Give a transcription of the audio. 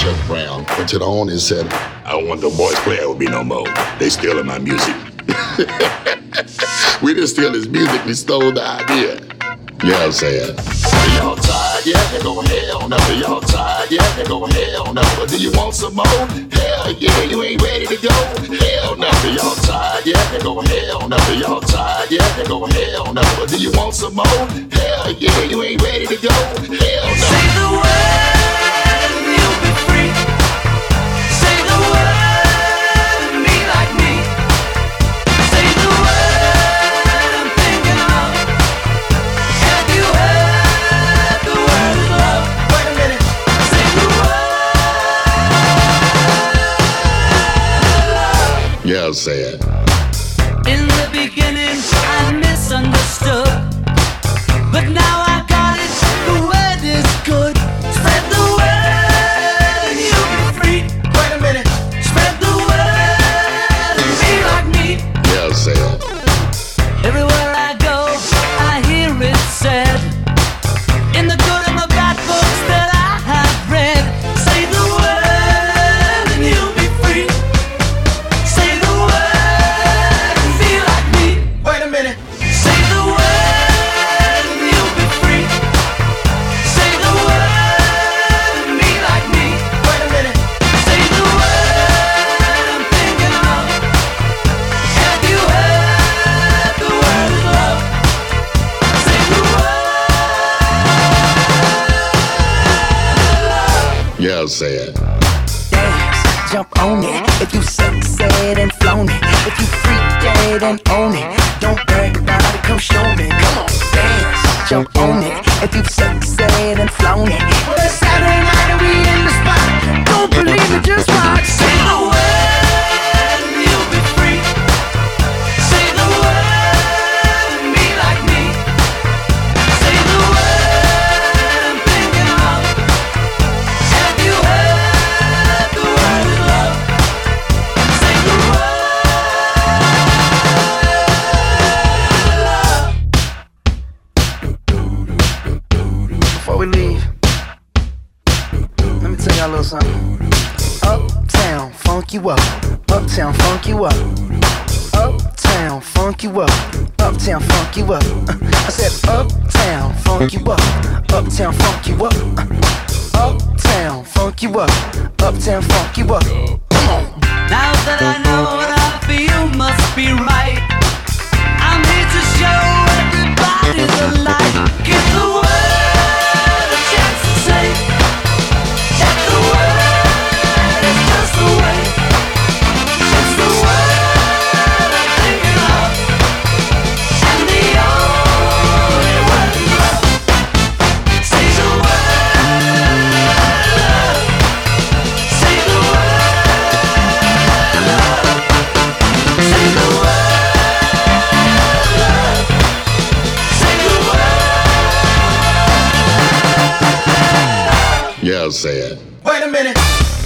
Chuck Brown went to the owner and said, I don't want the boys playing with me no more. They stealing my music. We didn't steal his music, we stole the idea. You know what I'm saying? Y'all tired? Yeah, they go hell no. Y'all tired? Yeah, they go hell no. But do you want some more? Hell yeah, you ain't ready to go? Hell no. Y'all tired? Yeah, they go hell no. Y'all tired? Yeah, they go hell no. But do you want some more? Hell yeah, you ain't ready to go? Hell no. Say the word and you'll be free. Say the word and be like me. Say the word I'm thinking of. Have you heard the word love? Wait a minute. Say the word love. Yeah, I'll say it. In the beginning I misunderstood, but now I got it. The word is good. Spread the word and you'll be free. Wait a minute. Spread the word and be like me. Yeah, I'll say it. Everywhere I go, I hear it said, in the good and the bad books that I have read. Say the word and you'll be free. Say the word and be like me. Wait a minute. Say the word and you'll be free. Say the word and be like me. Wait a minute. Say the word I'm thinking of. Have you heard the word love? Say the word love. Yeah, I'll say it. Dance, jump on it. If you said and flown it. If you freak dead and own it. Don't brag about it, come show me. Come on, dance, jump on it. If you said and flown it. Well, it's Saturday night and we in the spot. Don't believe it, just watch. Say the word and you'll be free. Say the word and be like me. Say the word I'm thinking of. Have you heard the word love? Say the word love. Before we leave, let me tell y'all a little something. Uptown, funk you up. Uptown, funk you up. Uptown, funk you up. Uptown, funk you up. I said uptown, funk you up. Uptown, funk you up. Uptown, funk you up. Uptown, funk you up. Come on. Now that I know what I feel must be right, I'm here to show everybody the light. Give the world a chance to say that the word is just the way. It's the word I'm thinking of, and the only word is love. Say the word love. Say the word love. Say the word love. Say the word. Yeah, I'll say it. Wait a minute.